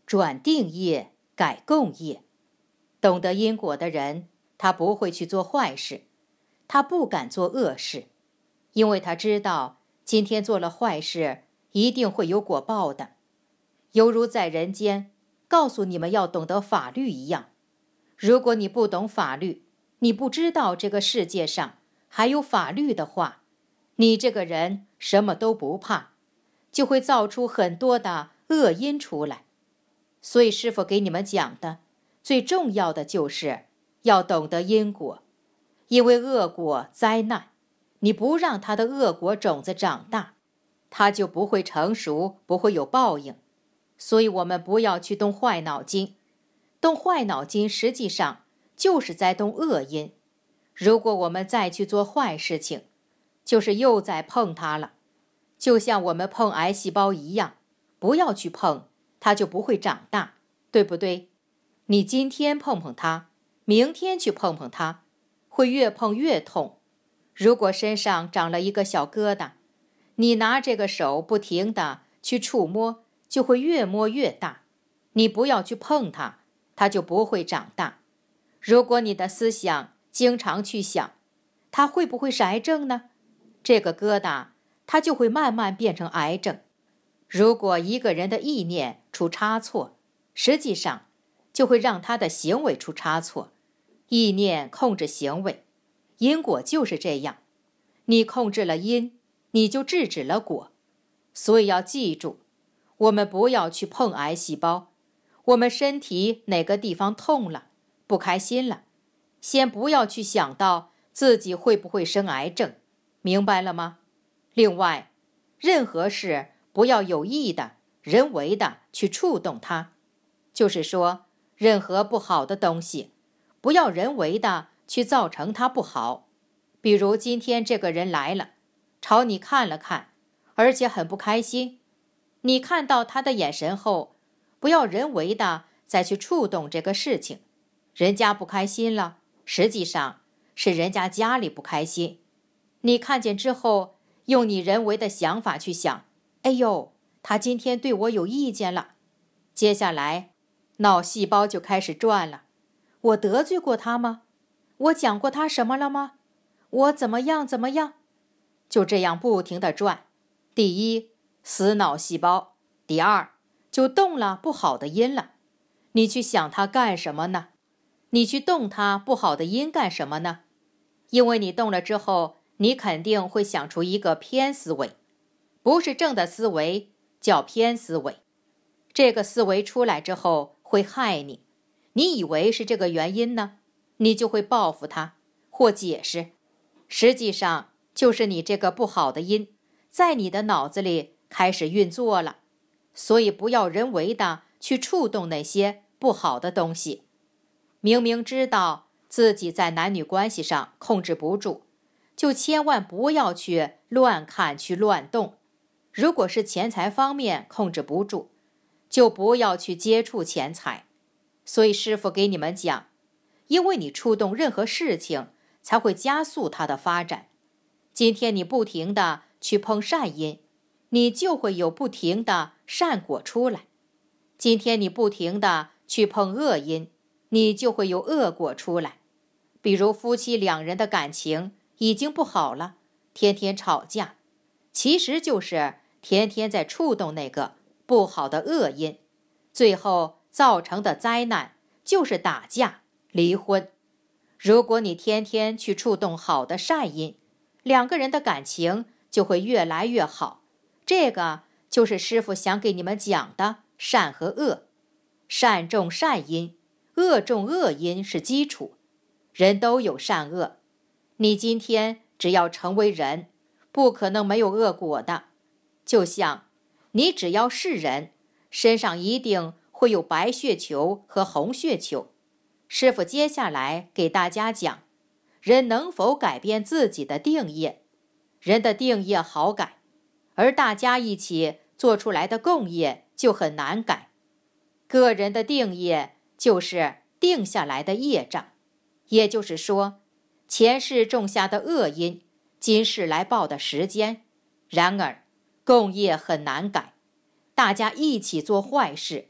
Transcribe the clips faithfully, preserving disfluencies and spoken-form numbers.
转定业，改共业。懂得因果的人，他不会去做坏事，他不敢做恶事，因为他知道今天做了坏事一定会有果报的。犹如在人间告诉你们要懂得法律一样，如果你不懂法律，你不知道这个世界上还有法律的话，你这个人什么都不怕，就会造出很多的恶因出来。所以师父给你们讲的最重要的就是要懂得因果，因为恶果灾难，你不让它的恶果种子长大，它就不会成熟，不会有报应。所以我们不要去动坏脑筋，动坏脑筋实际上就是在动恶因。如果我们再去做坏事情，就是又在碰它了。就像我们碰癌细胞一样，不要去碰，它就不会长大，对不对？你今天碰碰它，明天去碰碰它，会越碰越痛。如果身上长了一个小疙瘩，你拿这个手不停地去触摸，就会越摸越大。你不要去碰它，它就不会长大。如果你的思想经常去想，它会不会是癌症呢？这个疙瘩，它就会慢慢变成癌症。如果一个人的意念出差错，实际上就会让他的行为出差错。意念控制行为，因果就是这样。你控制了因，你就制止了果。所以要记住，我们不要去碰癌细胞。我们身体哪个地方痛了，不开心了，先不要去想到自己会不会生癌症，明白了吗？另外，任何事不要有意的、人为的去触动它，就是说，任何不好的东西，不要人为的去造成它不好。比如今天这个人来了，朝你看了看，而且很不开心，你看到他的眼神后，不要人为的再去触动这个事情。人家不开心了，实际上是人家家里不开心。你看见之后，用你人为的想法去想，哎呦，他今天对我有意见了。接下来，脑细胞就开始转了。我得罪过他吗？我讲过他什么了吗？我怎么样怎么样？就这样不停地转。第一，死脑细胞；第二，就动了不好的因了。你去想它干什么呢？你去动它不好的因干什么呢？因为你动了之后，你肯定会想出一个偏思维，不是正的思维，叫偏思维。这个思维出来之后会害你，你以为是这个原因呢，你就会报复他或解释，实际上就是你这个不好的因在你的脑子里开始运作了。所以不要人为的去触动那些不好的东西。明明知道自己在男女关系上控制不住，就千万不要去乱看去乱动。如果是钱财方面控制不住，就不要去接触钱财。所以师父给你们讲，因为你触动任何事情，才会加速它的发展。今天你不停地去碰善因，你就会有不停的善果出来。今天你不停地去碰恶因，你就会有恶果出来。比如夫妻两人的感情已经不好了，天天吵架，其实就是天天在触动那个不好的恶因，最后造成的灾难就是打架、离婚。如果你天天去触动好的善因，两个人的感情就会越来越好。这个就是师父想给你们讲的善和恶。善种善因，恶种恶因是基础。人都有善恶，你今天只要成为人，不可能没有恶果的。就像你只要是人，身上一定会有白血球和红血球。师父接下来给大家讲，人能否改变自己的定业。人的定业好改，而大家一起做出来的共业就很难改。个人的定业就是定下来的业障，也就是说，前世种下的恶因，今世来报的时间。然而共业很难改，大家一起做坏事，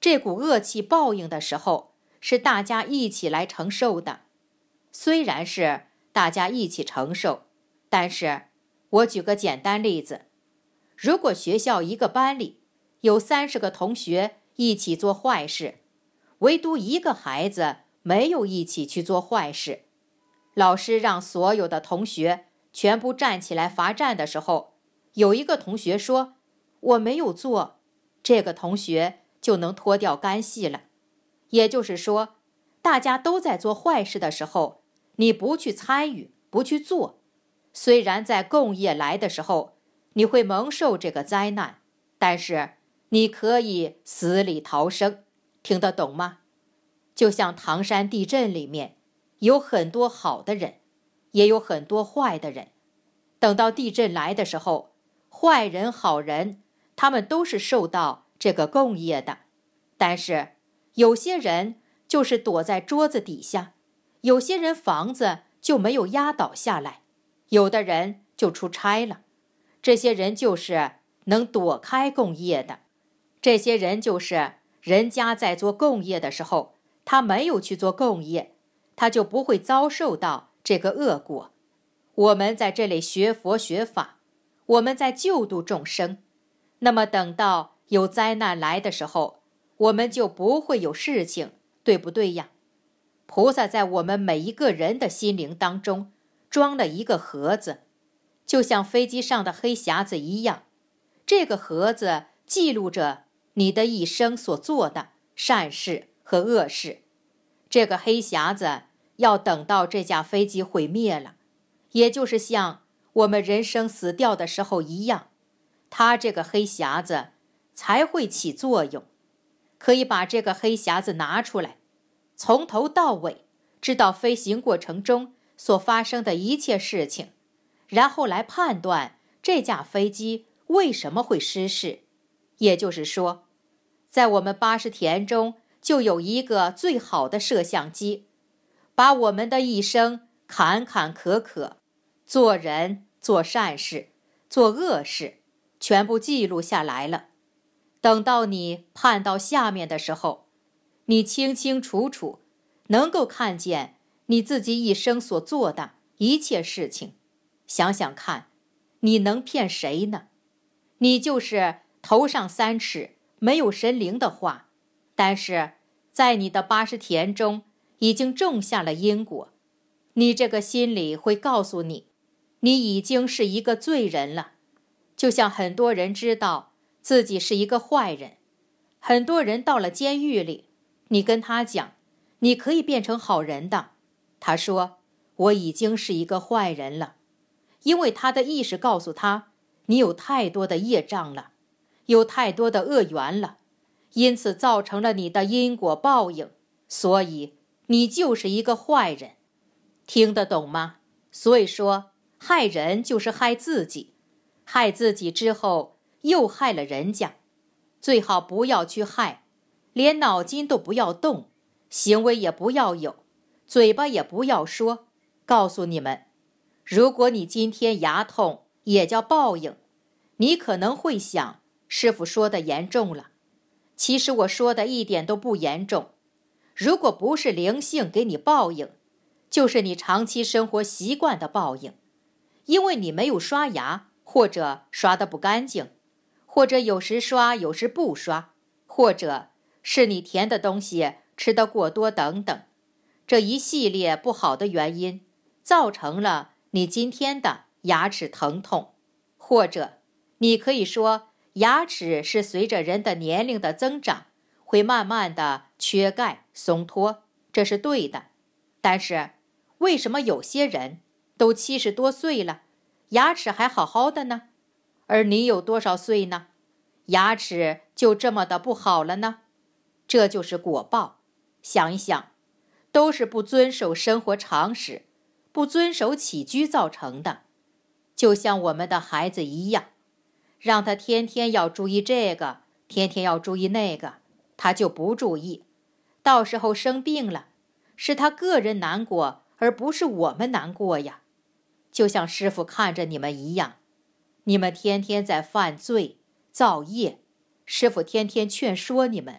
这股恶气报应的时候，是大家一起来承受的。虽然是大家一起承受，但是我举个简单例子，如果学校一个班里有三十个同学一起做坏事，唯独一个孩子没有一起去做坏事，老师让所有的同学全部站起来罚站的时候，有一个同学说我没有做，这个同学就能脱掉干系了。也就是说，大家都在做坏事的时候，你不去参与，不去做，虽然在共业来的时候你会蒙受这个灾难，但是你可以死里逃生，听得懂吗？就像唐山地震里面有很多好的人，也有很多坏的人，等到地震来的时候，坏人好人他们都是受到这个共业的，但是有些人就是躲在桌子底下，有些人房子就没有压倒下来，有的人就出差了，这些人就是能躲开共业的。这些人就是人家在做共业的时候，他没有去做共业，他就不会遭受到这个恶果。我们在这里学佛学法，我们在救度众生，那么等到有灾难来的时候，我们就不会有事情，对不对呀？菩萨在我们每一个人的心灵当中装了一个盒子，就像飞机上的黑匣子一样，这个盒子记录着你的一生所做的善事和恶事。这个黑匣子要等到这架飞机毁灭了，也就是像我们人生死掉的时候一样，它这个黑匣子才会起作用，可以把这个黑匣子拿出来，从头到尾知道飞行过程中所发生的一切事情，然后来判断这架飞机为什么会失事。也就是说，在我们八识田中就有一个最好的摄像机，把我们的一生坎坎坷坷，做人做善事做恶事全部记录下来了。等到你判到下面的时候，你清清楚楚能够看见你自己一生所做的一切事情。想想看，你能骗谁呢？你就是头上三尺没有神灵的话，但是在你的八识田中已经种下了因果，你这个心里会告诉你，你已经是一个罪人了。就像很多人知道自己是一个坏人，很多人到了监狱里，你跟他讲你可以变成好人的，他说我已经是一个坏人了，因为他的意识告诉他，你有太多的业障了，有太多的恶缘了，因此造成了你的因果报应，所以你就是一个坏人。听得懂吗？所以说害人就是害自己，害自己之后又害了人家。最好不要去害，连脑筋都不要动，行为也不要有，嘴巴也不要说。告诉你们，如果你今天牙痛也叫报应，你可能会想，师父说的严重了。其实我说的一点都不严重，如果不是灵性给你报应，就是你长期生活习惯的报应。因为你没有刷牙，或者刷得不干净，或者有时刷有时不刷，或者是你甜的东西吃得过多等等，这一系列不好的原因造成了你今天的牙齿疼痛。或者你可以说牙齿是随着人的年龄的增长会慢慢的缺钙松脱，这是对的。但是为什么有些人都七十多岁了，牙齿还好好的呢？而你有多少岁呢？牙齿就这么的不好了呢？这就是果报。想一想，都是不遵守生活常识，不遵守起居造成的。就像我们的孩子一样，让他天天要注意这个，天天要注意那个，他就不注意，到时候生病了，是他个人难过，而不是我们难过呀。就像师父看着你们一样，你们天天在犯罪造业，师父天天劝说你们，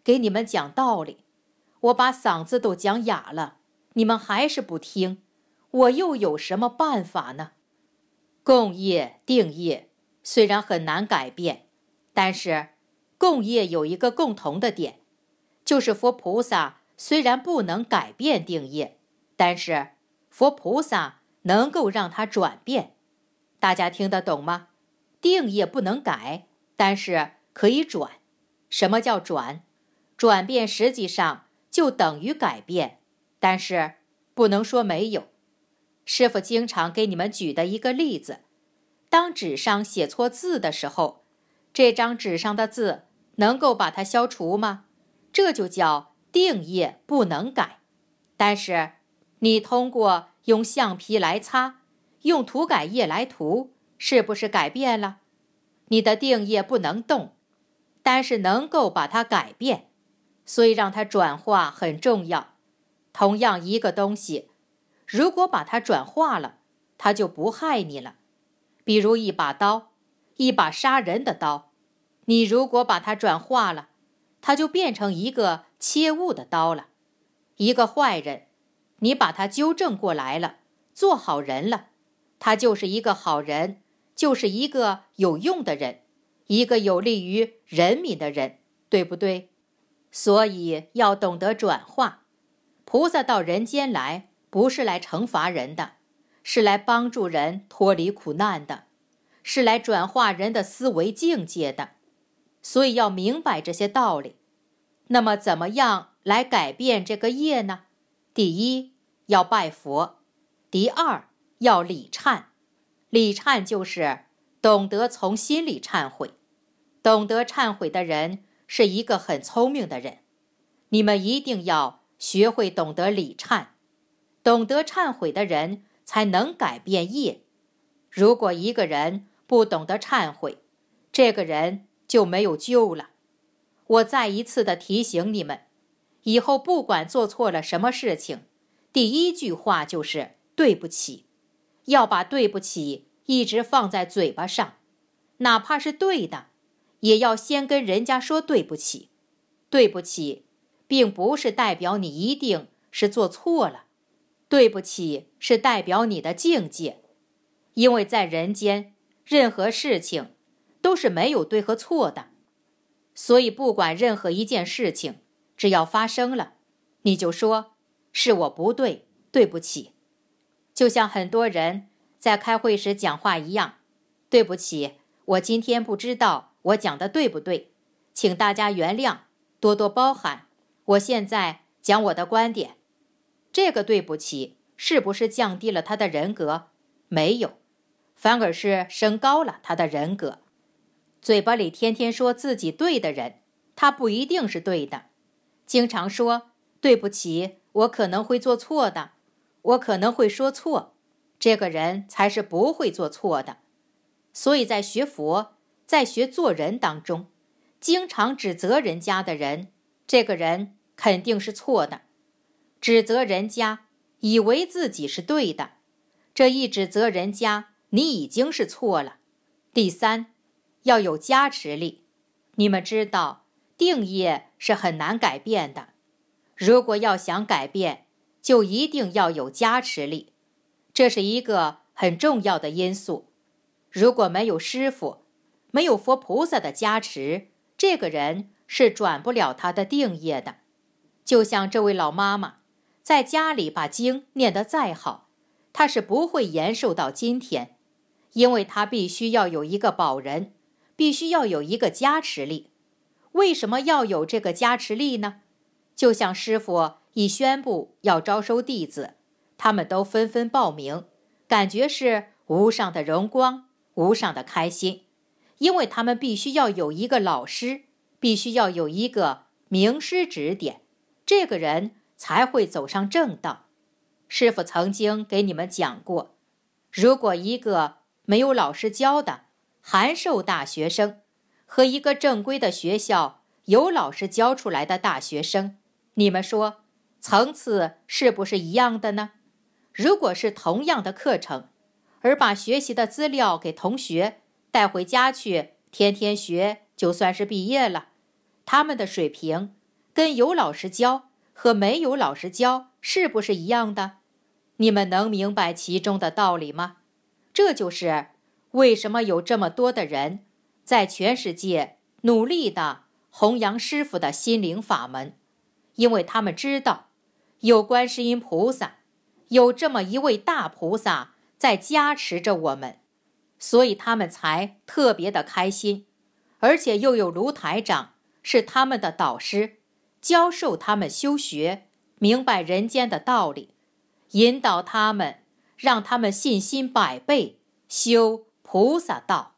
给你们讲道理，我把嗓子都讲哑了，你们还是不听，我又有什么办法呢？共业、定业虽然很难改变，但是共业有一个共同的点，就是佛菩萨虽然不能改变定业，但是佛菩萨能够让它转变。大家听得懂吗？定业不能改，但是可以转。什么叫转？转变实际上就等于改变，但是不能说没有。师父经常给你们举的一个例子，当纸上写错字的时候，这张纸上的字能够把它消除吗？这就叫定业不能改。但是你通过用橡皮来擦，用涂改液来涂，是不是改变了？你的定业不能动，但是能够把它改变，所以让它转化很重要。同样一个东西，如果把它转化了，它就不害你了。比如一把刀，一把杀人的刀，你如果把它转化了，它就变成一个切物的刀了。一个坏人，你把他纠正过来了，做好人了，他就是一个好人，就是一个有用的人，一个有利于人民的人，对不对？所以要懂得转化。菩萨到人间来，不是来惩罚人的，是来帮助人脱离苦难的，是来转化人的思维境界的。所以要明白这些道理。那么怎么样来改变这个业呢？第一，要拜佛；第二，要礼忏。礼忏就是懂得从心里忏悔。懂得忏悔的人是一个很聪明的人。你们一定要学会懂得礼忏。懂得忏悔的人才能改变业。如果一个人不懂得忏悔，这个人就没有救了。我再一次的提醒你们，以后不管做错了什么事情，第一句话就是对不起。要把对不起一直放在嘴巴上，哪怕是对的，也要先跟人家说对不起。对不起，并不是代表你一定是做错了，对不起是代表你的境界。因为在人间，任何事情都是没有对和错的，所以不管任何一件事情，只要发生了，你就说是我不对，对不起。就像很多人在开会时讲话一样，对不起，我今天不知道我讲的对不对，请大家原谅，多多包涵，我现在讲我的观点。这个对不起是不是降低了他的人格？没有，反而是升高了他的人格。嘴巴里天天说自己对的人，他不一定是对的。经常说对不起，我可能会做错的，我可能会说错，这个人才是不会做错的。所以在学佛，在学做人当中，经常指责人家的人，这个人肯定是错的。指责人家，以为自己是对的，这一指责人家，你已经是错了。第三，要有加持力。你们知道，定业是很难改变的。如果要想改变，就一定要有加持力，这是一个很重要的因素。如果没有师父，没有佛菩萨的加持，这个人是转不了他的定业的。就像这位老妈妈，在家里把经念得再好，她是不会延寿到今天，因为她必须要有一个保人，必须要有一个加持力。为什么要有这个加持力呢？就像师父一宣布要招收弟子，他们都纷纷报名，感觉是无上的荣光，无上的开心，因为他们必须要有一个老师，必须要有一个名师指点，这个人才会走上正道。师父曾经给你们讲过，如果一个没有老师教的函授大学生和一个正规的学校有老师教出来的大学生，你们说层次是不是一样的呢？如果是同样的课程，而把学习的资料给同学带回家去，天天学就算是毕业了，他们的水平跟有老师教和没有老师教是不是一样的？你们能明白其中的道理吗？这就是为什么有这么多的人在全世界努力地弘扬师父的心灵法门，因为他们知道有观世音菩萨，有这么一位大菩萨在加持着我们，所以他们才特别的开心，而且又有卢台长是他们的导师，教授他们修学，明白人间的道理，引导他们，让他们信心百倍，修菩萨道。